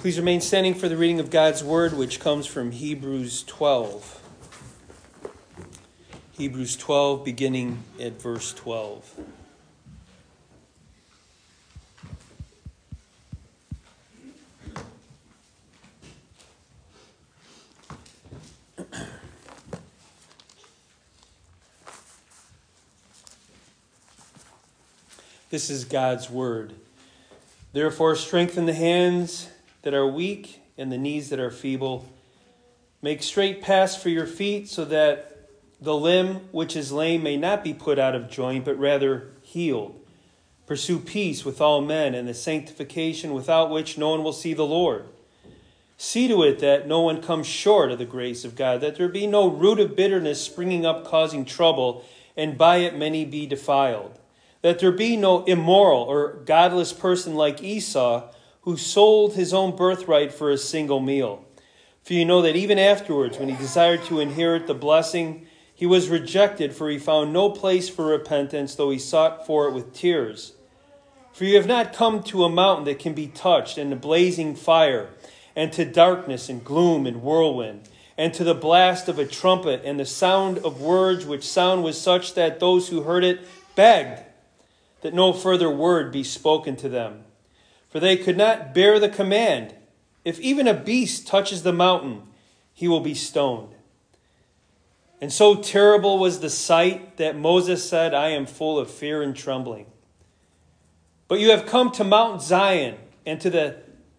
Please remain standing for the reading of God's Word, which comes from Hebrews 12. Hebrews 12, beginning at verse 12. This is God's Word. Therefore, strengthen the hands that are weak and the knees that are feeble. Make straight paths for your feet so that the limb which is lame may not be put out of joint, but rather healed. Pursue peace with all men and the sanctification without which no one will see the Lord. See to it that no one comes short of the grace of God, that there be no root of bitterness springing up causing trouble, and by it many be defiled. That there be no immoral or godless person like Esau, who sold his own birthright for a single meal. For you know that even afterwards, when he desired to inherit the blessing, he was rejected, for he found no place for repentance, though he sought for it with tears. For you have not come to a mountain that can be touched, and a blazing fire, and to darkness and gloom and whirlwind, and to the blast of a trumpet, and the sound of words, which sound was such that those who heard it begged that no further word be spoken to them. For they could not bear the command, if even a beast touches the mountain, he will be stoned. And so terrible was the sight that Moses said, I am full of fear and trembling. But you have come to Mount Zion and to the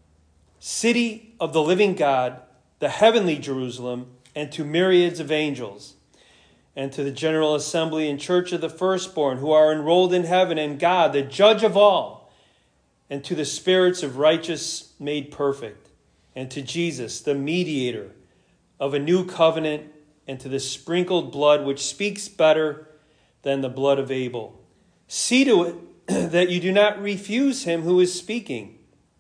city of the living God, the heavenly Jerusalem, and to myriads of angels, and to the general assembly and church of the firstborn who are enrolled in heaven, and God, the judge of all, and to the spirits of righteous made perfect, and to Jesus, the mediator of a new covenant, and to the sprinkled blood which speaks better than the blood of Abel. See to it that you do not refuse him who is speaking.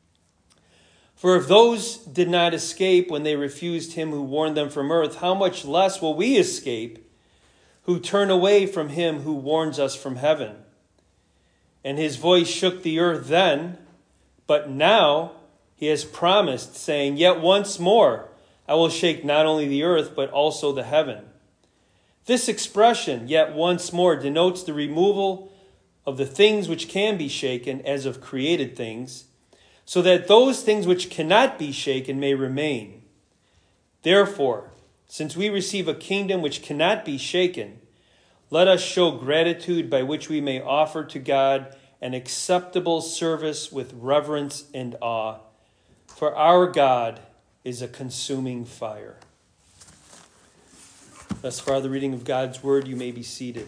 For if those did not escape when they refused him who warned them from earth, how much less will we escape who turn away from him who warns us from heaven? And his voice shook the earth then, but now he has promised, saying, Yet once more I will shake not only the earth, but also the heaven. This expression, yet once more, denotes the removal of the things which can be shaken as of created things, so that those things which cannot be shaken may remain. Therefore, since we receive a kingdom which cannot be shaken, let us show gratitude by which we may offer to God an acceptable service with reverence and awe. For our God is a consuming fire. Thus far, the reading of God's word. You may be seated.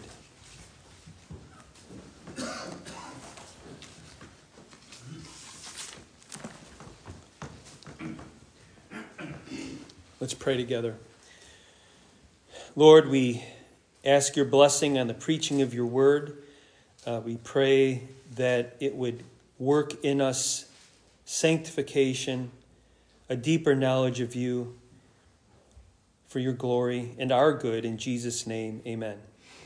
Let's pray together. Lord, we ask your blessing on the preaching of your word. We pray that it would work in us sanctification, a deeper knowledge of you for your glory and our good. In Jesus' name, amen.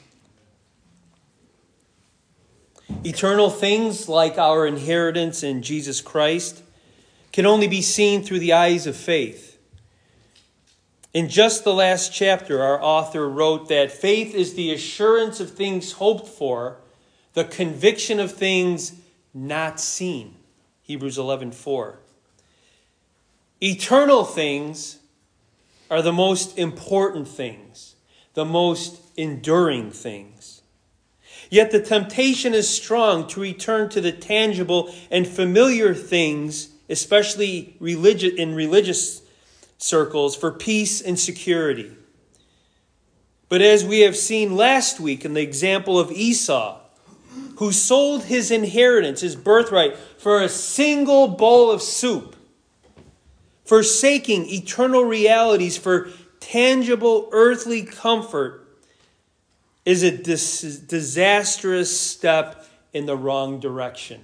Eternal things like our inheritance in Jesus Christ can only be seen through the eyes of faith. In just the last chapter, our author wrote that faith is the assurance of things hoped for, the conviction of things not seen. Hebrews 11:4. Eternal things are the most important things, the most enduring things. Yet the temptation is strong to return to the tangible and familiar things, especially in religious circles, for peace and security. But as we have seen last week in the example of Esau, who sold his inheritance, his birthright, for a single bowl of soup, forsaking eternal realities for tangible earthly comfort, is a disastrous step in the wrong direction.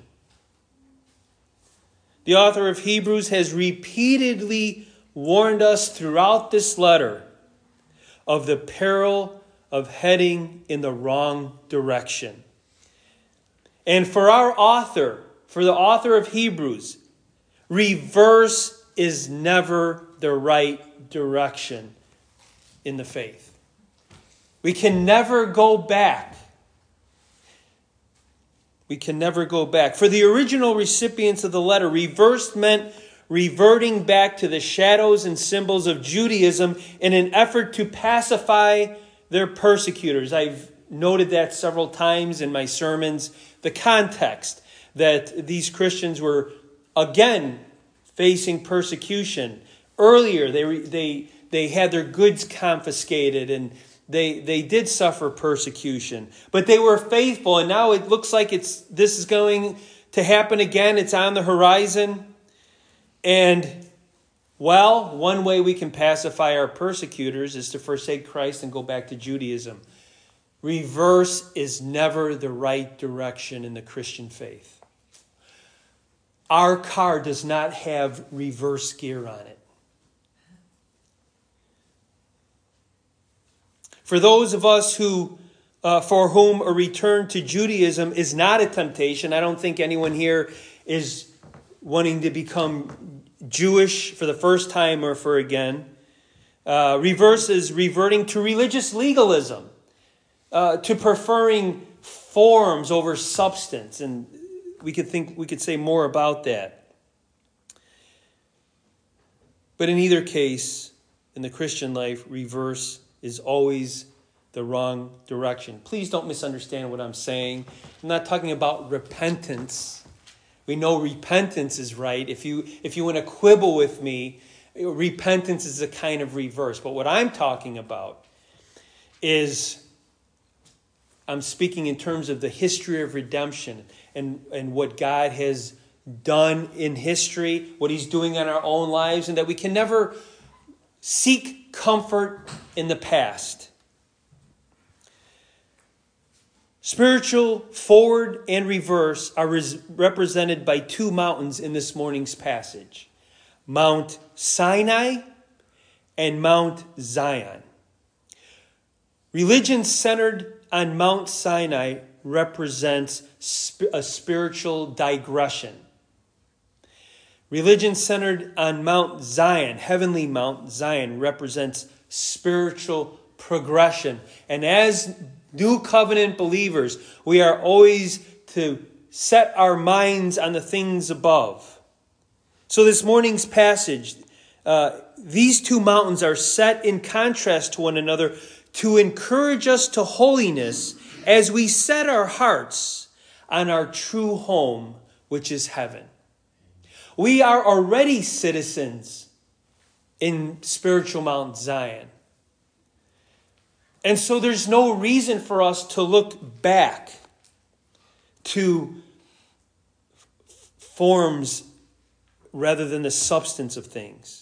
The author of Hebrews has repeatedly warned us throughout this letter of the peril of heading in the wrong direction. And for the author of Hebrews, reverse is never the right direction in the faith. We can never go back. We can never go back. For the original recipients of the letter, reversed meant reverting back to the shadows and symbols of Judaism in an effort to pacify their persecutors. I've noted that several times in my sermons. The context that these Christians were again facing persecution. Earlier, they had their goods confiscated and they did suffer persecution. But they were faithful, and now it looks like this is going to happen again. It's on the horizon. And, well, one way we can pacify our persecutors is to forsake Christ and go back to Judaism. Reverse is never the right direction in the Christian faith. Our car does not have reverse gear on it. For those of us for whom a return to Judaism is not a temptation, I don't think anyone here is wanting to become Jewish for the first time or for again. Reverse is reverting to religious legalism, to preferring forms over substance, and we could say more about that. But in either case, in the Christian life, reverse is always the wrong direction. Please don't misunderstand what I'm saying. I'm not talking about repentance. We know repentance is right. If you want to quibble with me, repentance is a kind of reverse. But what I'm talking about is, I'm speaking in terms of the history of redemption and what God has done in history, what he's doing in our own lives, and that we can never seek comfort in the past. Spiritual forward and reverse are represented by two mountains in this morning's passage. Mount Sinai and Mount Zion. Religion centered on Mount Sinai represents a spiritual digression. Religion centered on Mount Zion, heavenly Mount Zion, represents spiritual progression. And as New Covenant believers, we are always to set our minds on the things above. So this morning's passage, these two mountains are set in contrast to one another to encourage us to holiness as we set our hearts on our true home, which is heaven. We are already citizens in spiritual Mount Zion. And so there's no reason for us to look back to forms rather than the substance of things.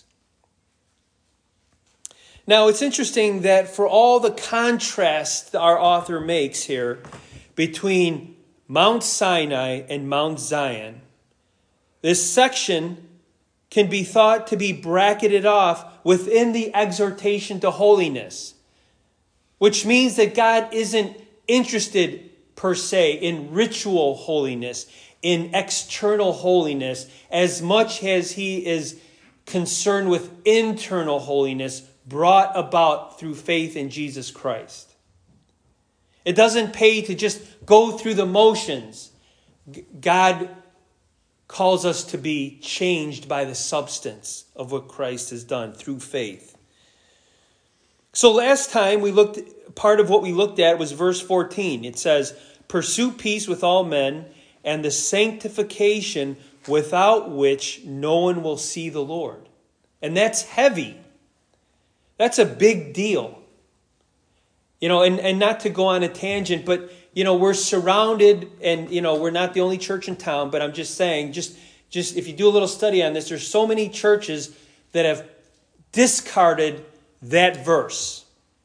Now, it's interesting that for all the contrast that our author makes here between Mount Sinai and Mount Zion, this section can be thought to be bracketed off within the exhortation to holiness, which means that God isn't interested per se in ritual holiness, in external holiness, as much as he is concerned with internal holiness brought about through faith in Jesus Christ. It doesn't pay to just go through the motions. God calls us to be changed by the substance of what Christ has done through faith. So last time part of what we looked at was verse 14. It says, "Pursue peace with all men and the sanctification without which no one will see the Lord." And that's heavy. That's a big deal. And not to go on a tangent, but, we're surrounded and, we're not the only church in town, but I'm just saying, just if you do a little study on this, there's so many churches that have discarded that verse.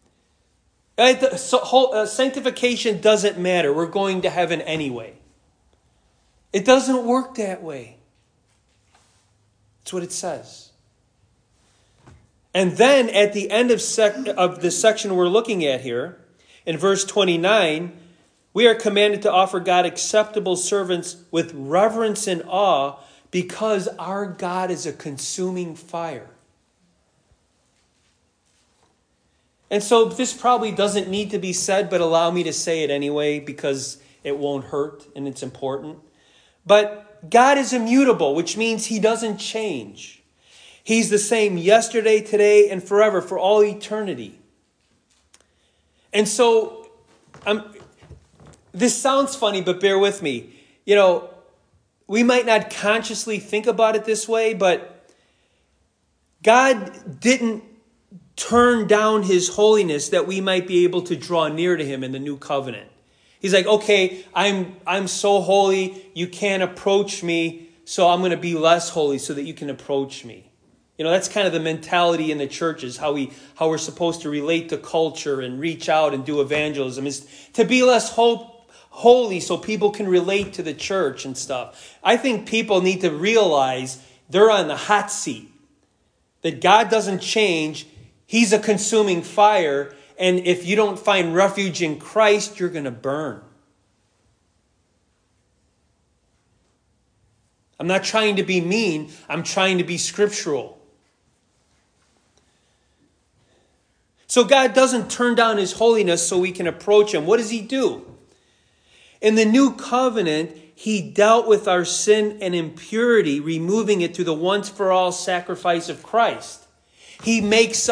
Sanctification doesn't matter. We're going to heaven anyway. It doesn't work that way. That's what it says. And then at the end of the section we're looking at here, in verse 29, we are commanded to offer God acceptable servants with reverence and awe Because our God is a consuming fire. And so this probably doesn't need to be said, but allow me to say it anyway because it won't hurt and it's important. But God is immutable, which means he doesn't change. He's the same yesterday, today, and forever, for all eternity. And so, this sounds funny, but bear with me. We might not consciously think about it this way, but God didn't turn down his holiness that we might be able to draw near to him in the new covenant. He's like, okay, I'm so holy, you can't approach me, so I'm going to be less holy so that you can approach me. That's kind of the mentality in the churches, how we're supposed to relate to culture and reach out and do evangelism, is to be less holy so people can relate to the church and stuff. I think people need to realize they're on the hot seat, that God doesn't change. He's a consuming fire, and if you don't find refuge in Christ, you're going to burn. I'm not trying to be mean. I'm trying to be scriptural. So God doesn't turn down his holiness so we can approach him. What does he do? In the new covenant, he dealt with our sin and impurity, removing it through the once-for-all sacrifice of Christ. He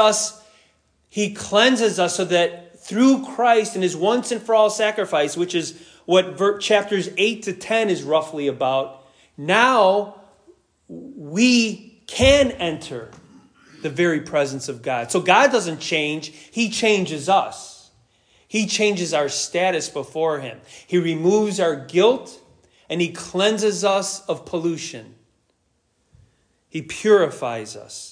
cleanses us so that through Christ and his once and for all sacrifice, which is what chapters 8 to 10 is roughly about, now we can enter the very presence of God. So God doesn't change. He changes us. He changes our status before him. He removes our guilt and he cleanses us of pollution. He purifies us.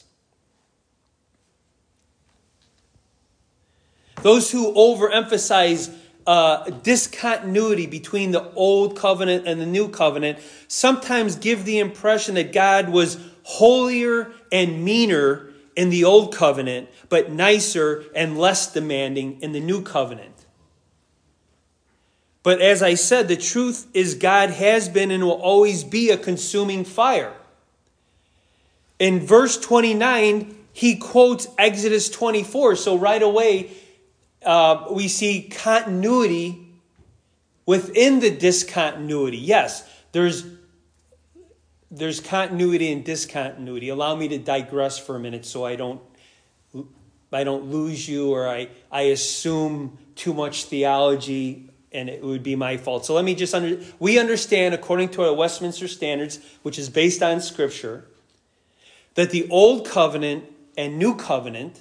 Those who overemphasize discontinuity between the old covenant and the new covenant sometimes give the impression that God was holier and meaner in the old covenant, but nicer and less demanding in the new covenant. But as I said, the truth is God has been and will always be a consuming fire. In verse 29, he quotes Exodus 24. So right away, we see continuity within the discontinuity. Yes, there's continuity and discontinuity. Allow me to digress for a minute so I don't lose you or I assume too much theology and it would be my fault. So let me just we understand, according to our Westminster Standards, which is based on Scripture, that the Old Covenant and New Covenant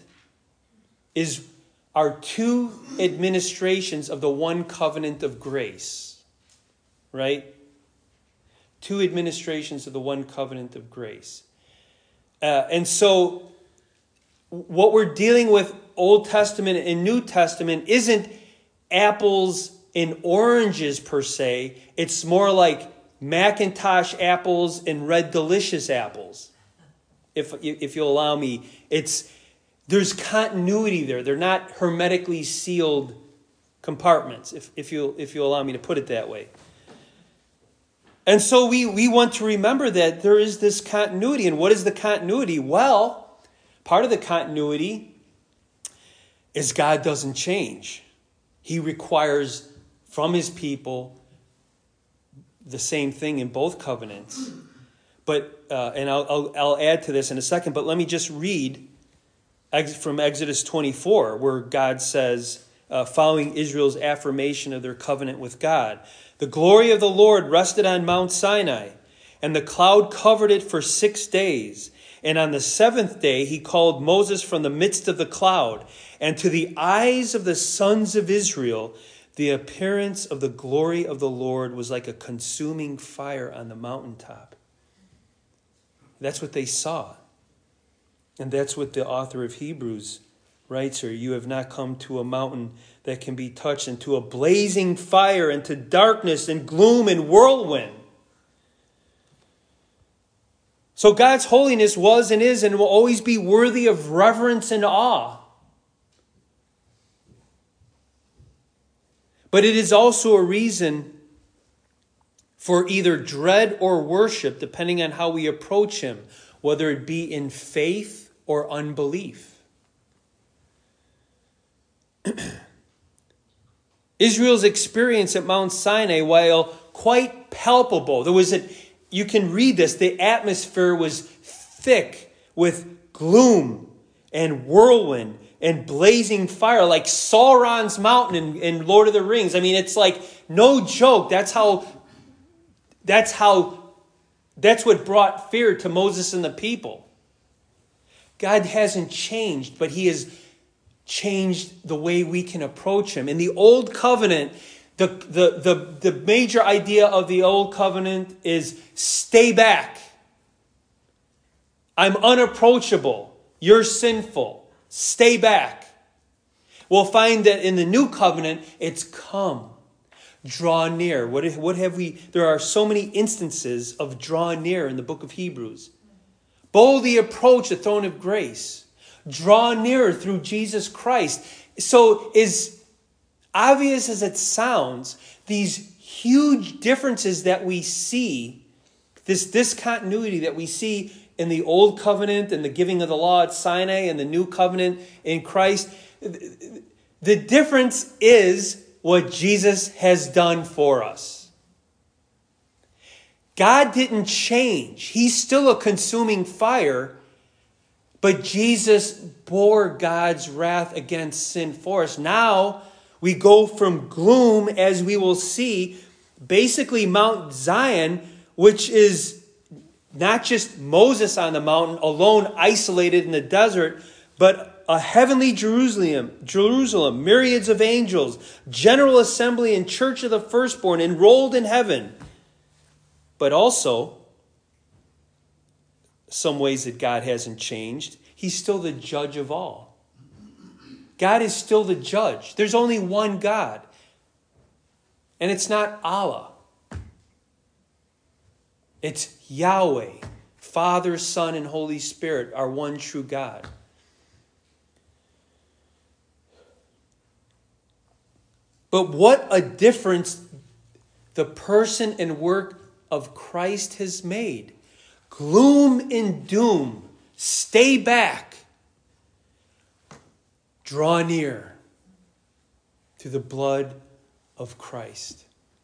are two administrations of the one covenant of grace. Right? Two administrations of the one covenant of grace. And so what we're dealing with Old Testament and New Testament isn't apples and oranges per se. It's more like Macintosh apples and Red Delicious apples. If you'll allow me, there's continuity there. They're not hermetically sealed compartments, if you'll allow me to put it that way. And so we want to remember that there is this continuity. And what is the continuity? Well, part of the continuity is God doesn't change. He requires from his people the same thing in both covenants. But and I'll add to this in a second, but let me just read from Exodus 24, where God says, following Israel's affirmation of their covenant with God, the glory of the Lord rested on Mount Sinai, and the cloud covered it for 6 days. And on the seventh day, he called Moses from the midst of the cloud. And to the eyes of the sons of Israel, the appearance of the glory of the Lord was like a consuming fire on the mountaintop. That's what they saw. And that's what the author of Hebrews writes here. You have not come to a mountain that can be touched, and to a blazing fire, and to darkness and gloom and whirlwind. So God's holiness was and is and will always be worthy of reverence and awe. But it is also a reason for either dread or worship, depending on how we approach him, whether it be in faith or unbelief. Israel's experience at Mount Sinai, while quite palpable, you can read this, the atmosphere was thick with gloom and whirlwind and blazing fire, like Sauron's mountain in Lord of the Rings. I mean, it's like no joke. That's what brought fear to Moses and the people. God hasn't changed, but he has changed the way we can approach him. In the Old Covenant, the major idea of the Old Covenant is stay back. I'm unapproachable. You're sinful. Stay back. We'll find that in the New Covenant, it's come. Draw near. What have we? There are so many instances of draw near in the book of Hebrews. Boldly approach the throne of grace. Draw nearer through Jesus Christ. So, as obvious as it sounds, these huge differences that we see, this discontinuity that we see in the Old Covenant and the giving of the law at Sinai and the New Covenant in Christ, the difference is what Jesus has done for us. God didn't change. He's still a consuming fire, but Jesus bore God's wrath against sin for us. Now we go from gloom, as we will see, basically Mount Zion, which is not just Moses on the mountain, alone, isolated in the desert, but a heavenly Jerusalem, myriads of angels, general assembly and church of the firstborn enrolled in heaven. But also, some ways that God hasn't changed. He's still the judge of all. God is still the judge. There's only one God. And it's not Allah. It's Yahweh, Father, Son, and Holy Spirit, our one true God. But what a difference the person and work of Christ has made. Gloom and doom. Stay back. Draw near through the blood of Christ.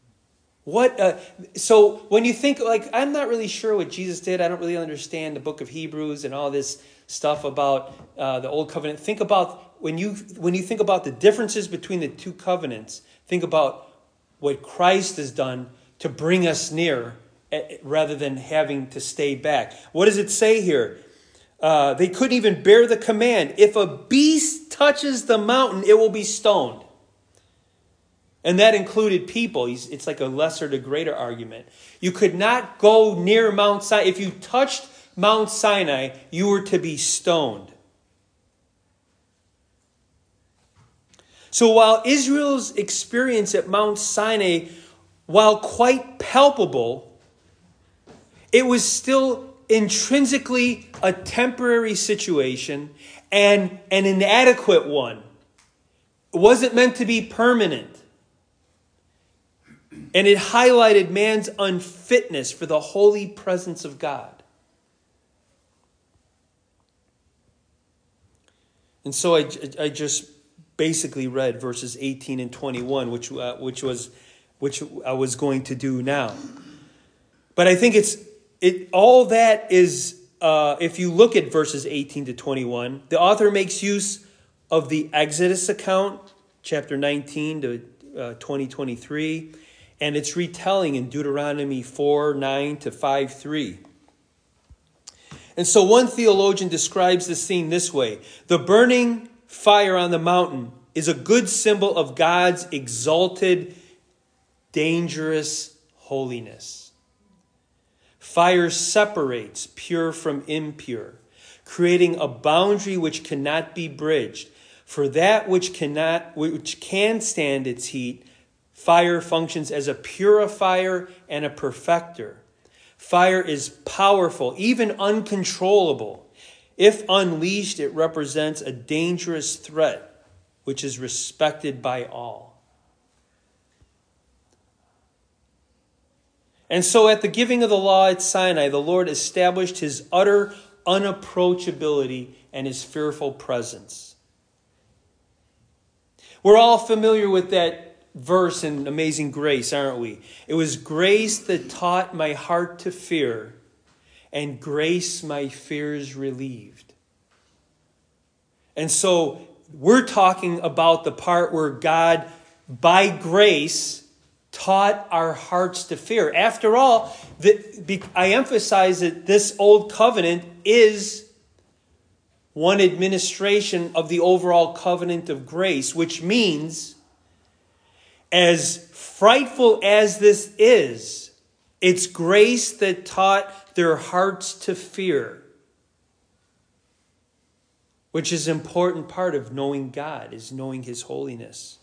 So when you think, I'm not really sure what Jesus did. I don't really understand the book of Hebrews and all this stuff about the Old Covenant. Think about, when you think about the differences between the two covenants, think about what Christ has done to bring us near rather than having to stay back. What does it say here? They couldn't even bear the command. If a beast touches the mountain, it will be stoned. And that included people. It's like a lesser to greater argument. You could not go near Mount Sinai. If you touched Mount Sinai, you were to be stoned. So while Israel's experience at Mount Sinai, while quite palpable, it was still intrinsically a temporary situation and an inadequate one. It wasn't meant to be permanent. And it highlighted man's unfitness for the holy presence of God. And so I just basically read verses 18 and 21, which I was going to do now. But I think all that is, if you look at verses 18 to 21, the author makes use of the Exodus account, chapter 19 to 20:23, and its retelling in Deuteronomy 4:9 to 5:3. And so one theologian describes the scene this way: the burning fire on the mountain is a good symbol of God's exalted, dangerous holiness. Fire separates pure from impure, creating a boundary which cannot be bridged. For that which can stand its heat, fire functions as a purifier and a perfecter. Fire is powerful, even uncontrollable. If unleashed, it represents a dangerous threat, which is respected by all. And so at the giving of the law at Sinai, the Lord established his utter unapproachability and his fearful presence. We're all familiar with that verse in Amazing Grace, aren't we? It was grace that taught my heart to fear, and grace my fears relieved. And so we're talking about the part where God, by grace, taught our hearts to fear. After all, I emphasize that this old covenant is one administration of the overall covenant of grace, which means, as frightful as this is, it's grace that taught their hearts to fear, which is an important part of knowing God, is knowing his holiness.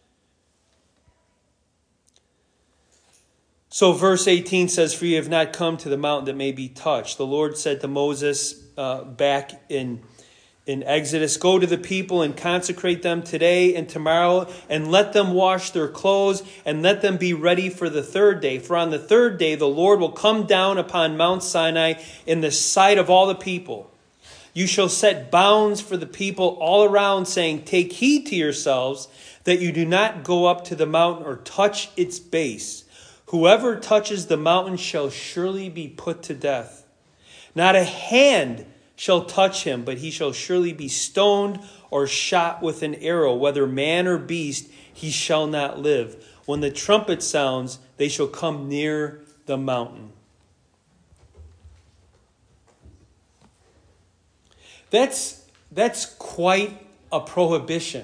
So verse 18 says, "For you have not come to the mountain that may be touched." The Lord said to Moses back in Exodus, "Go to the people and consecrate them today and tomorrow, and let them wash their clothes, and let them be ready for the third day. For on the third day the Lord will come down upon Mount Sinai in the sight of all the people. You shall set bounds for the people all around, saying, 'Take heed to yourselves that you do not go up to the mountain or touch its base. Whoever touches the mountain shall surely be put to death. Not a hand shall touch him, but he shall surely be stoned or shot with an arrow. Whether man or beast, he shall not live. When the trumpet sounds, they shall come near the mountain.'" That's quite a prohibition.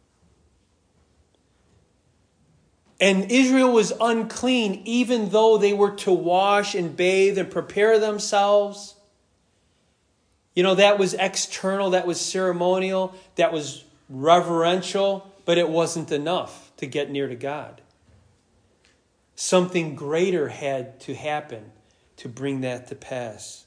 And Israel was unclean even though they were to wash and bathe and prepare themselves. You know, that was external, that was ceremonial, that was reverential, but it wasn't enough to get near to God. Something greater had to happen to bring that to pass.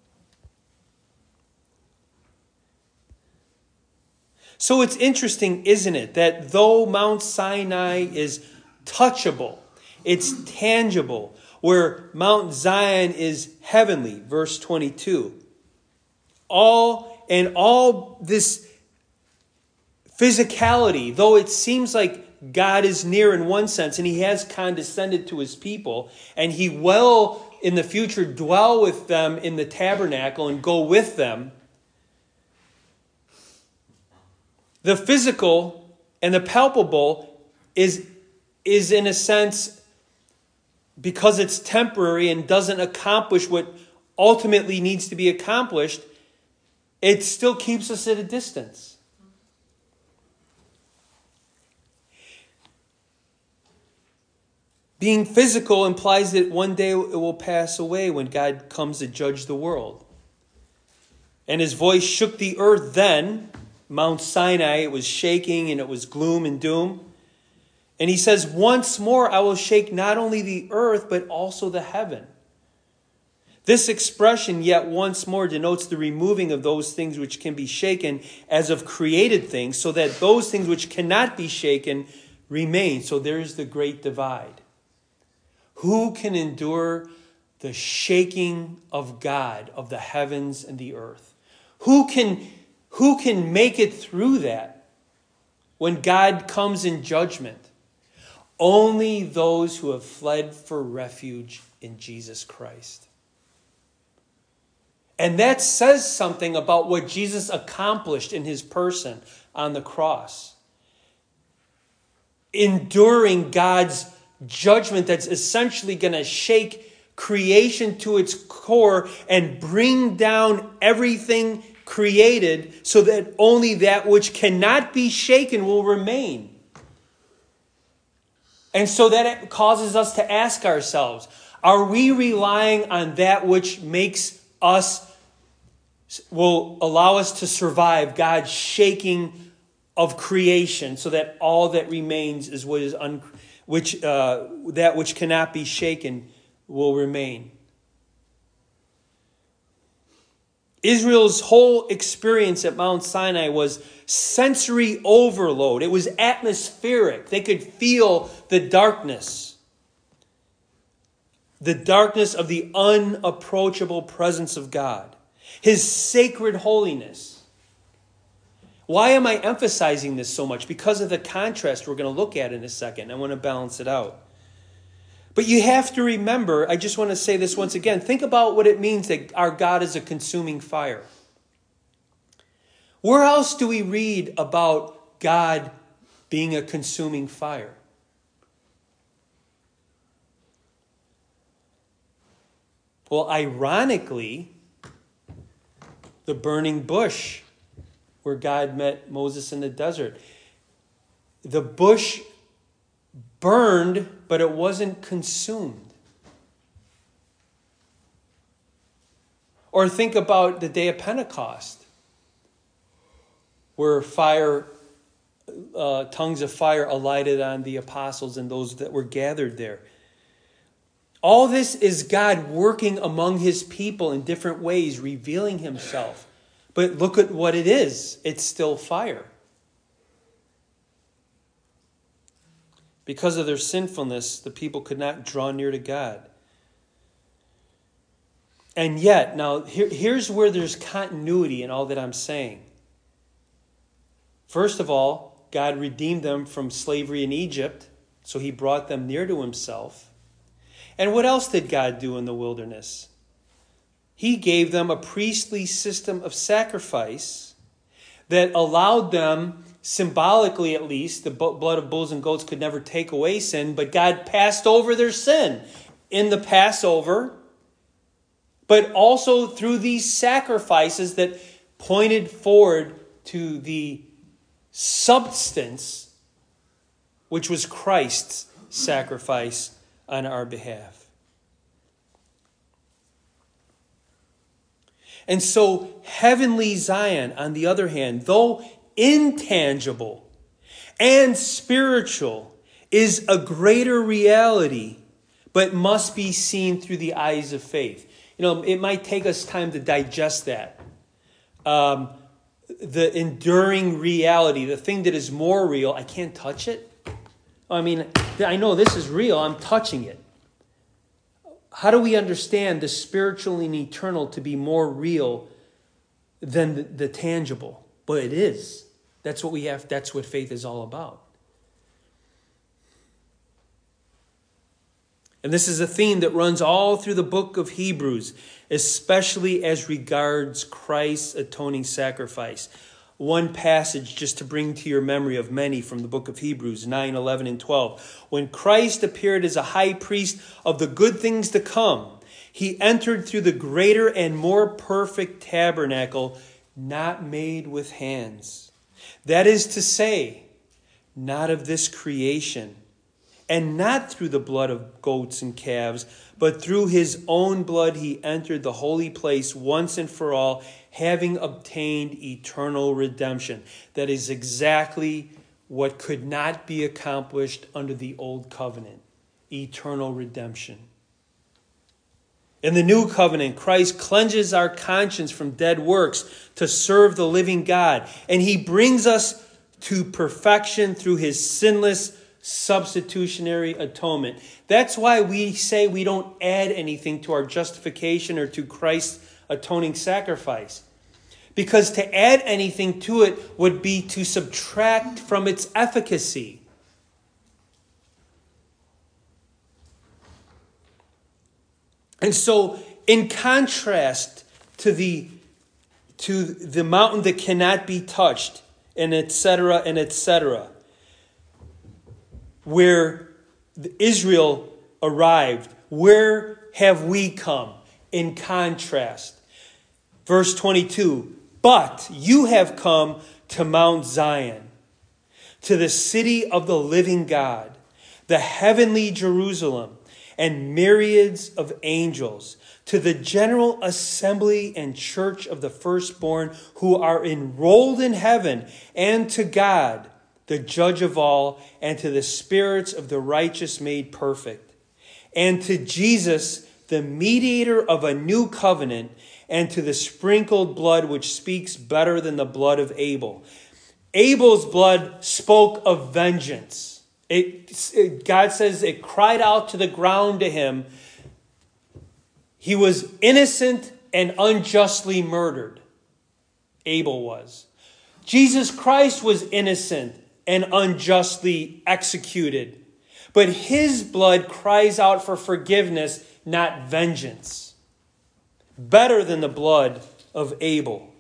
So it's interesting, isn't it, that though Mount Sinai is touchable, it's tangible, where Mount Zion is heavenly, verse 22. All this physicality, though it seems like God is near in one sense, and he has condescended to his people, and he will in the future dwell with them in the tabernacle and go with them, the physical and the palpable is in a sense, because it's temporary and doesn't accomplish what ultimately needs to be accomplished, it still keeps us at a distance. Being physical implies that one day it will pass away when God comes to judge the world. And his voice shook the earth then. Mount Sinai, it was shaking and it was gloom and doom. And he says, "Once more I will shake not only the earth, but also the heaven." This expression, "yet once more," denotes the removing of those things which can be shaken as of created things, so that those things which cannot be shaken remain. So there's the great divide. Who can endure the shaking of God, of the heavens and the earth? Who can make it through that when God comes in judgment? Only those who have fled for refuge in Jesus Christ. And that says something about what Jesus accomplished in his person on the cross. Enduring God's judgment that's essentially going to shake creation to its core and bring down everything created so that only that which cannot be shaken will remain. And so that causes us to ask ourselves, are we relying on that which will allow us to survive God's shaking of creation, so that all that remains is that which cannot be shaken will remain? Israel's whole experience at Mount Sinai was sensory overload. It was atmospheric. They could feel the darkness. the darkness of the unapproachable presence of God, his sacred holiness. Why am I emphasizing this so much? Because of the contrast we're going to look at in a second. I want to balance it out. But you have to remember, I just want to say this once again, think about what it means that our God is a consuming fire. Where else do we read about God being a consuming fire? Well, ironically, the burning bush where God met Moses in the desert. The bush burned, but it wasn't consumed. Or think about the day of Pentecost, where tongues of fire alighted on the apostles and those that were gathered there. All this is God working among his people in different ways, revealing himself. But look at what it is. It's still fire. Because of their sinfulness, the people could not draw near to God. And yet, now here's where there's continuity in all that I'm saying. First of all, God redeemed them from slavery in Egypt, so he brought them near to himself. And what else did God do in the wilderness? He gave them a priestly system of sacrifice that allowed them, symbolically at least, the blood of bulls and goats could never take away sin, but God passed over their sin in the Passover, but also through these sacrifices that pointed forward to the substance, which was Christ's sacrifice on our behalf. And so heavenly Zion, on the other hand, though intangible and spiritual, is a greater reality, but must be seen through the eyes of faith. You know, it might take us time to digest that. The enduring reality, the thing that is more real, I can't touch it. I mean, I know this is real, I'm touching it. How do we understand the spiritual and eternal to be more real than the tangible? But it is. That's what we have. That's what faith is all about. And this is a theme that runs all through the book of Hebrews, especially as regards Christ's atoning sacrifice. One passage just to bring to your memory of many from the book of Hebrews 9, 11, and 12. When Christ appeared as a high priest of the good things to come, he entered through the greater and more perfect tabernacle, not made with hands. That is to say, not of this creation, and not through the blood of goats and calves, but through his own blood he entered the holy place once and for all, having obtained eternal redemption. That is exactly what could not be accomplished under the old covenant, eternal redemption. In the new covenant, Christ cleanses our conscience from dead works to serve the living God, and he brings us to perfection through his sinless substitutionary atonement. That's why we say we don't add anything to our justification or to Christ's atoning sacrifice. Because to add anything to it would be to subtract from its efficacy. And so, in contrast to the mountain that cannot be touched, and etc., where Israel arrived, where have we come in contrast? Verse 22, but you have come to Mount Zion, to the city of the living God, the heavenly Jerusalem, and myriads of angels, to the general assembly and church of the firstborn who are enrolled in heaven, and to God, the judge of all, and to the spirits of the righteous made perfect, and to Jesus, the mediator of a new covenant, and to the sprinkled blood which speaks better than the blood of Abel. Abel's blood spoke of vengeance. God says it cried out to the ground to him He was innocent and unjustly murdered. Abel was. Jesus Christ was innocent and unjustly executed. But his blood cries out for forgiveness, not vengeance. Better than the blood of Abel.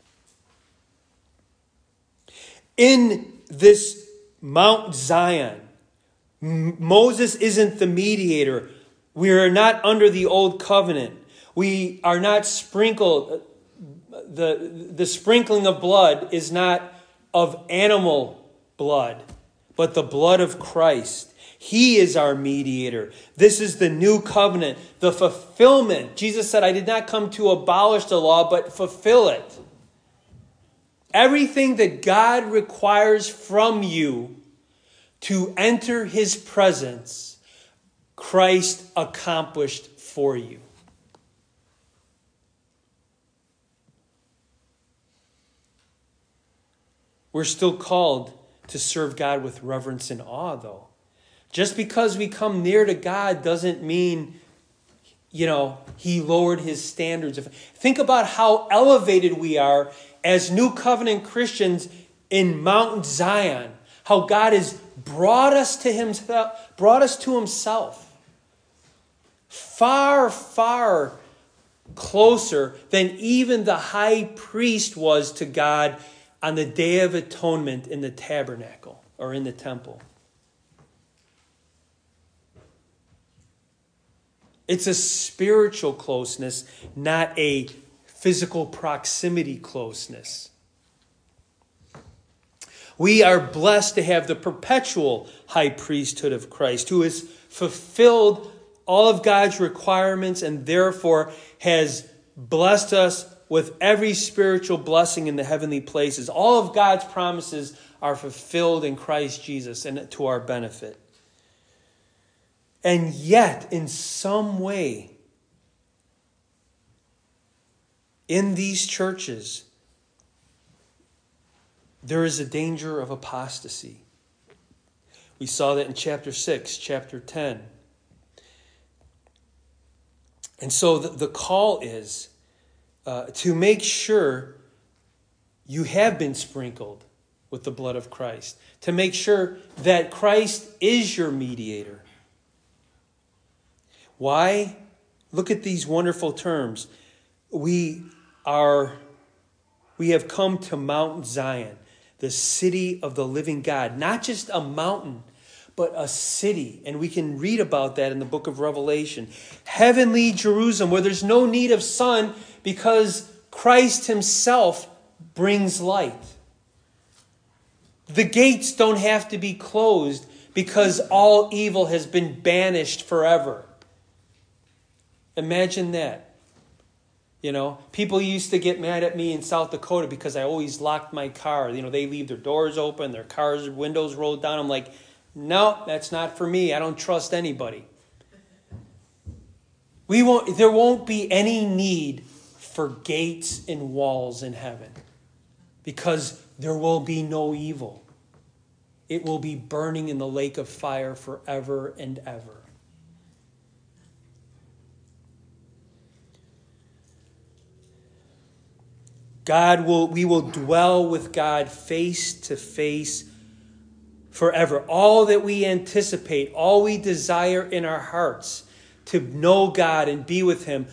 In this Mount Zion, Moses isn't the mediator. We are not under the old covenant. We are not sprinkled. The sprinkling of blood is not of animal blood, but the blood of Christ. He is our mediator. This is the new covenant, the fulfillment. Jesus said, I did not come to abolish the law, but fulfill it. Everything that God requires from you to enter his presence, Christ accomplished for you. We're still called to serve God with reverence and awe, though. Just because we come near to God doesn't mean, he lowered his standards. Think about how elevated we are as New Covenant Christians in Mount Zion. How God has brought us to himself. Far, far closer than even the high priest was to God on the Day of Atonement in the tabernacle or in the temple. It's a spiritual closeness, not a physical proximity closeness. We are blessed to have the perpetual high priesthood of Christ, who has fulfilled all of God's requirements and therefore has blessed us with every spiritual blessing in the heavenly places. All of God's promises are fulfilled in Christ Jesus and to our benefit. And yet, in some way, in these churches, there is a danger of apostasy. We saw that in chapter 6, chapter 10. And so the call is to make sure you have been sprinkled with the blood of Christ. To make sure that Christ is your mediator. Why? Look at these wonderful terms. We have come to Mount Zion, the city of the living God. Not just a mountain, but a city. And we can read about that in the book of Revelation. Heavenly Jerusalem, where there's no need of sun because Christ himself brings light. The gates don't have to be closed because all evil has been banished forever. Imagine that. People used to get mad at me in South Dakota because I always locked my car. They leave their doors open, their cars' windows rolled down. I'm like, no, that's not for me. I don't trust anybody. There won't be any need for gates and walls in heaven because there will be no evil. It will be burning in the lake of fire forever and ever. We will dwell with God face to face forever. All that we anticipate, all we desire in our hearts to know God and be with him,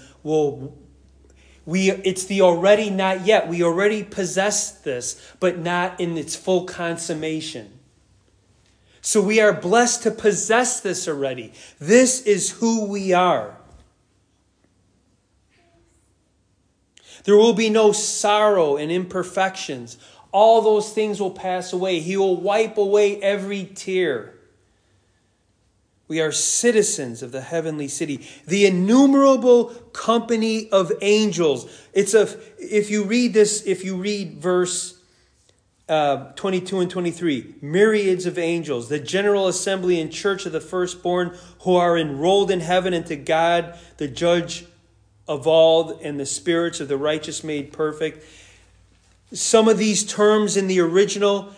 it's the already not yet. We already possess this, but not in its full consummation. So we are blessed to possess this already. This is who we are. There will be no sorrow and imperfections. All those things will pass away. He will wipe away every tear. We are citizens of the heavenly city. The innumerable company of angels. If you read verse 22 and 23, myriads of angels, the general assembly and church of the firstborn who are enrolled in heaven, and to God, the judge of all, and the spirits of the righteous made perfect. Some of these terms in the original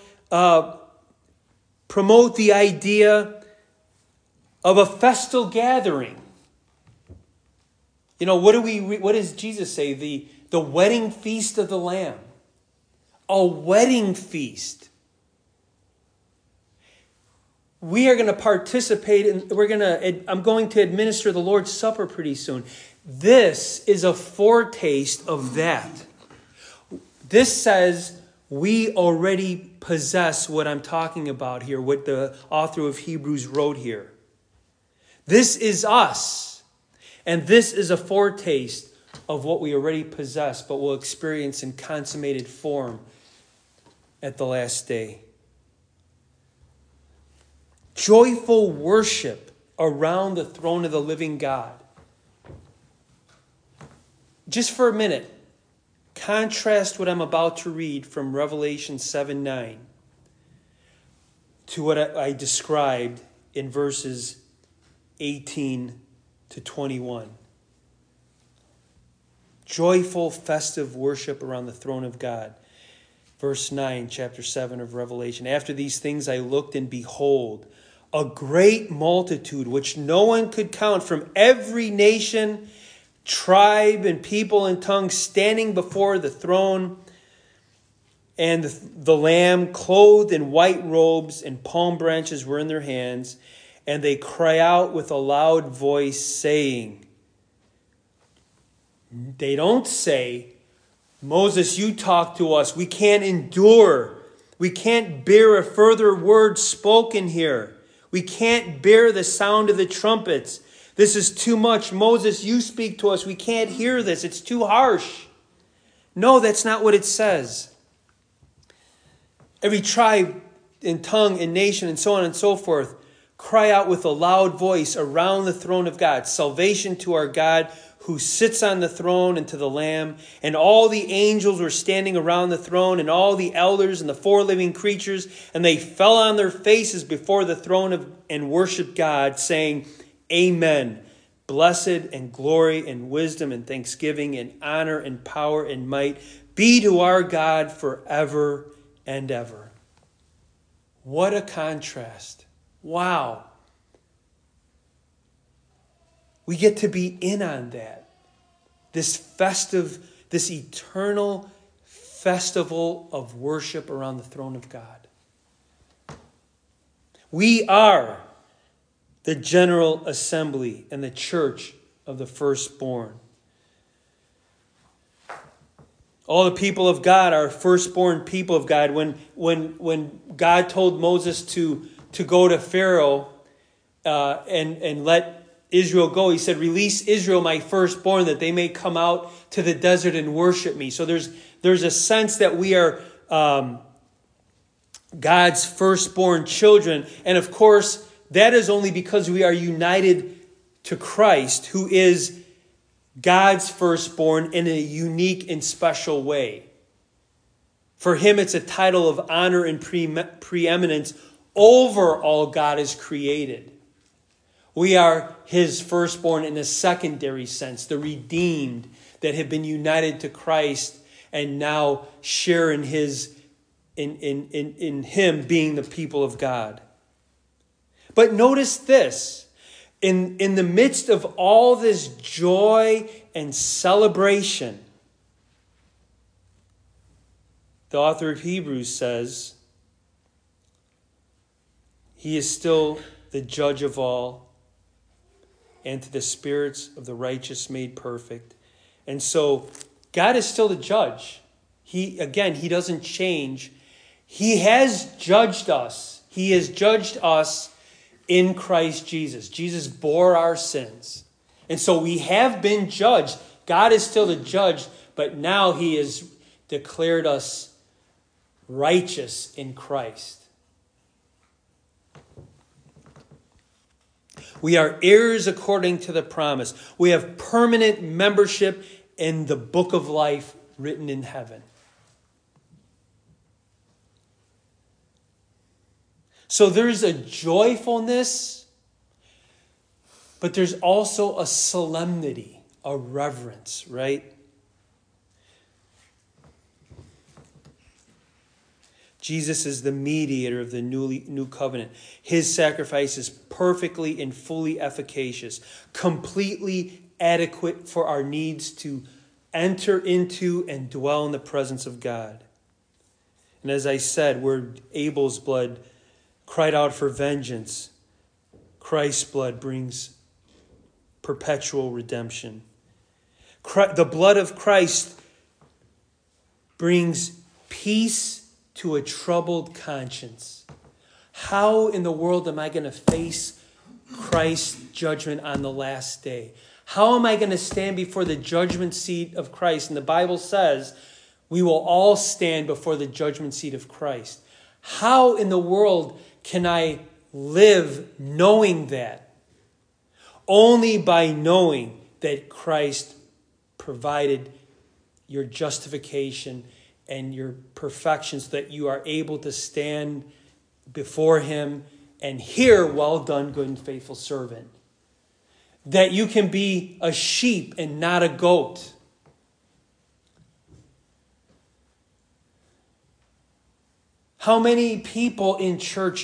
promote the idea of a festal gathering. What does Jesus say? The wedding feast of the Lamb. A wedding feast. We are going to participate I'm going to administer the Lord's Supper pretty soon. This is a foretaste of that. This says we already possess what I'm talking about here, what the author of Hebrews wrote here. This is us. And this is a foretaste of what we already possess, but will experience in consummated form at the last day. Joyful worship around the throne of the living God. Just for a minute, contrast what I'm about to read from Revelation 7:9 to what I described in verses 18 to 21. Joyful, festive worship around the throne of God. Verse 9, chapter 7 of Revelation. After these things I looked, and behold, a great multitude, which no one could count, from every nation, tribe, and people and tongue, standing before the throne and the Lamb, clothed in white robes, and palm branches were in their hands. And they cry out with a loud voice, saying, they don't say, Moses, you talk to us. We can't endure. We can't bear a further word spoken here. We can't bear the sound of the trumpets. This is too much. Moses, you speak to us. We can't hear this. It's too harsh. No, that's not what it says. Every tribe and tongue and nation and so on and so forth cry out with a loud voice around the throne of God. Salvation to our God who sits on the throne and to the Lamb. And all the angels were standing around the throne, and all the elders and the four living creatures, and they fell on their faces before the throne and worshiped God, saying, Amen. Blessed and glory and wisdom and thanksgiving and honor and power and might be to our God forever and ever. What a contrast. Wow. We get to be in on that. This festive, this eternal festival of worship around the throne of God. We are the general assembly and the church of the firstborn. All the people of God are firstborn people of God. When God told Moses to go to Pharaoh and let Israel go, he said, release Israel, my firstborn, that they may come out to the desert and worship me. So there's a sense that we are God's firstborn children. And of course, that is only because we are united to Christ, who is God's firstborn in a unique and special way. For him, it's a title of honor and preeminence over all God has created. We are his firstborn in a secondary sense, the redeemed that have been united to Christ and now share in him being the people of God. But notice this, in the midst of all this joy and celebration, the author of Hebrews says, he is still the judge of all, and to the spirits of the righteous made perfect. And so God is still the judge. He doesn't change. He has judged us. He has judged us in Christ Jesus. Jesus bore our sins. And so we have been judged. God is still the judge, but now he has declared us righteous in Christ. We are heirs according to the promise. We have permanent membership in the book of life written in heaven. So there's a joyfulness, but there's also a solemnity, a reverence, right? Jesus is the mediator of the new covenant. His sacrifice is perfectly and fully efficacious, completely adequate for our needs to enter into and dwell in the presence of God. And as I said, where Abel's blood cried out for vengeance, Christ's blood brings perpetual redemption. The blood of Christ brings peace to a troubled conscience. How in the world am I going to face Christ's judgment on the last day? How am I going to stand before the judgment seat of Christ? And the Bible says we will all stand before the judgment seat of Christ. How in the world can I live knowing that? Only by knowing that Christ provided your justification and your perfection so that you are able to stand before him and hear, "Well done, good and faithful servant." That you can be a sheep and not a goat. How many people in church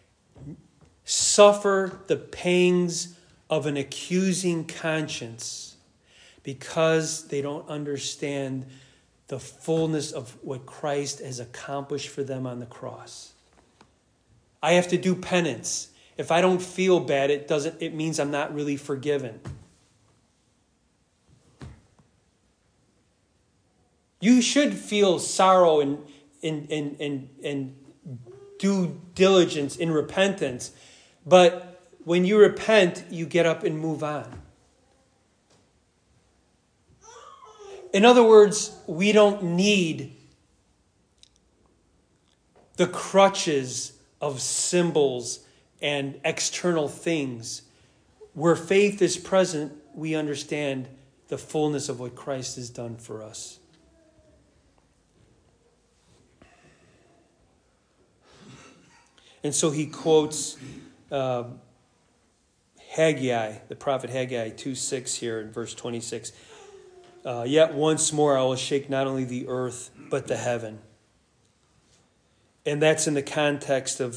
suffer the pangs of an accusing conscience because they don't understand the fullness of what Christ has accomplished for them on the cross? I have to do penance. If I don't feel bad, it means I'm not really forgiven. You should feel sorrow and due diligence in repentance. But when you repent, you get up and move on. In other words, we don't need the crutches of symbols and external things. Where faith is present, we understand the fullness of what Christ has done for us. And so he quotes Haggai, the prophet Haggai 2:6 here in verse 26. Yet once more I will shake not only the earth, but the heaven. And that's in the context of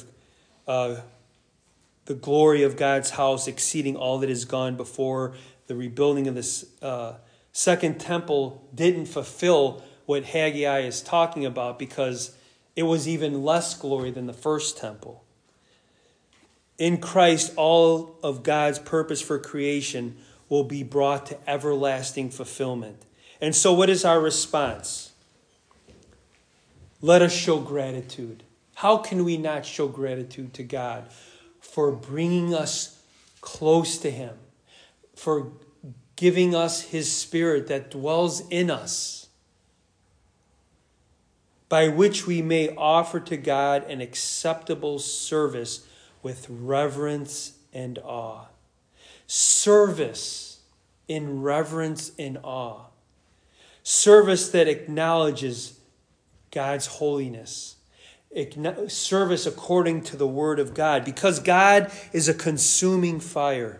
the glory of God's house exceeding all that has gone before. The rebuilding of this second temple didn't fulfill what Haggai is talking about because it was even less glory than the first temple. In Christ, all of God's purpose for creation will be brought to everlasting fulfillment. And so what is our response? Let us show gratitude. How can we not show gratitude to God for bringing us close to him, for giving us his Spirit that dwells in us, by which we may offer to God an acceptable service with reverence and awe. Service in reverence and awe. Service that acknowledges God's holiness. Service according to the Word of God, because God is a consuming fire.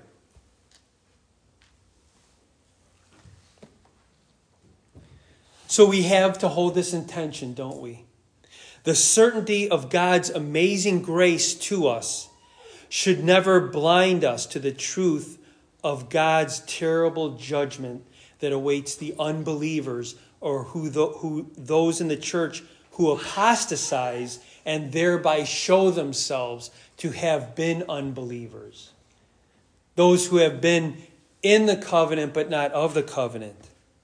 So we have to hold this intention, don't we? The certainty of God's amazing grace to us should never blind us to the truth of God's terrible judgment that awaits the unbelievers or those in the church who apostatize and thereby show themselves to have been unbelievers. Those who have been in the covenant but not of the covenant.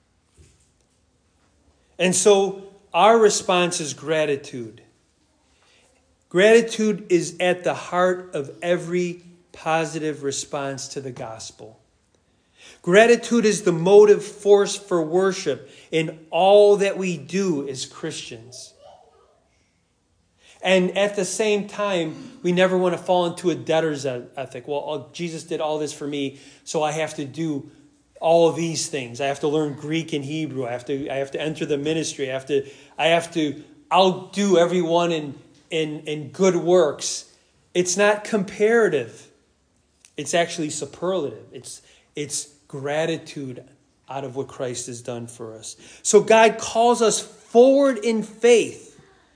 And so our response is gratitude. Gratitude is at the heart of every positive response to the gospel. Gratitude is the motive force for worship in all that we do as Christians. And at the same time, we never want to fall into a debtor's ethic. Well, Jesus did all this for me, so I have to do all of these things. I have to learn Greek and Hebrew. I have to enter the ministry. I have to outdo everyone in good works. It's not comparative. It's actually superlative. It's gratitude out of what Christ has done for us. So God calls us forward in faith,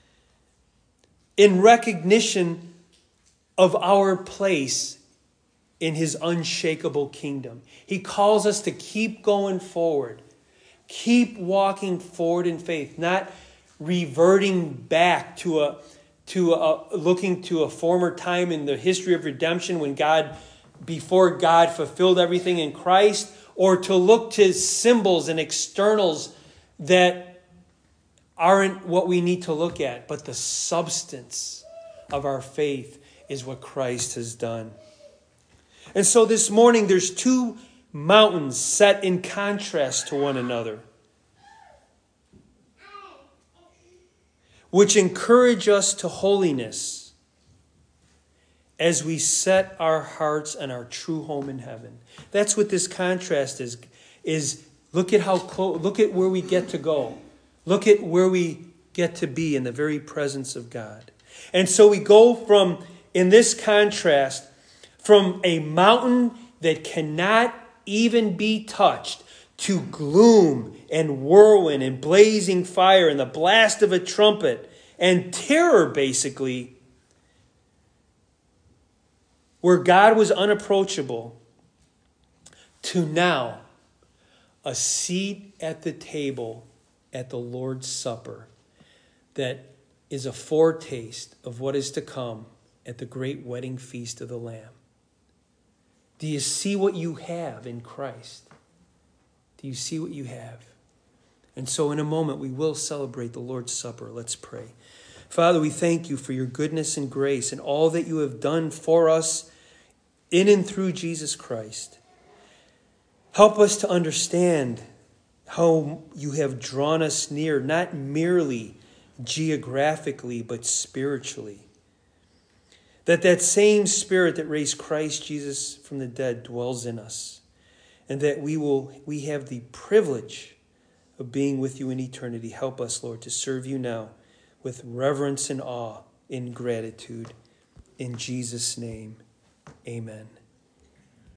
in recognition of our place in his unshakable kingdom. He calls us to keep going forward. Keep walking forward in faith, not reverting back to looking to a former time in the history of redemption when before God fulfilled everything in Christ, or to look to symbols and externals that aren't what we need to look at, but the substance of our faith is what Christ has done. And so this morning there's two mountains set in contrast to one another, which encourage us to holiness as we set our hearts on our true home in heaven. That's what this contrast is look at look at where we get to go. Look at where we get to be in the very presence of God. And so we go in this contrast, from a mountain that cannot even be touched to gloom and whirlwind and blazing fire and the blast of a trumpet and terror, basically, where God was unapproachable, to now a seat at the table at the Lord's Supper that is a foretaste of what is to come at the great wedding feast of the Lamb. Do you see what you have in Christ? Do you see what you have? And so in a moment we will celebrate the Lord's Supper. Let's pray. Father, we thank you for your goodness and grace and all that you have done for us in and through Jesus Christ. Help us to understand how you have drawn us near, not merely geographically, but spiritually. That same Spirit that raised Christ Jesus from the dead dwells in us. And that we have the privilege of being with you in eternity. Help us, Lord, to serve you now with reverence and awe, in gratitude. In Jesus' name, amen.